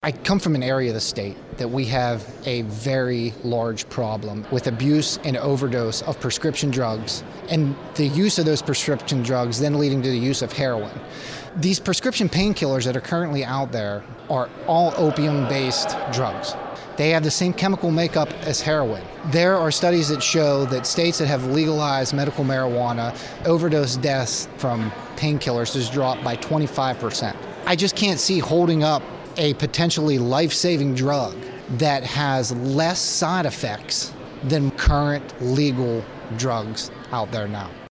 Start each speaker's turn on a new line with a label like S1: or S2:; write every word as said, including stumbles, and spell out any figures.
S1: I come from an area of the state that we have a very large problem with abuse and overdose of prescription drugs, and the use of those prescription drugs then leading to the use of heroin. These prescription painkillers that are currently out there are all opium-based drugs. They have the same chemical makeup as heroin. There are studies that show that states that have legalized medical marijuana, overdose deaths from painkillers has dropped by twenty-five percent. I just can't see holding up a potentially life-saving drug that has less side effects than current legal drugs out there now.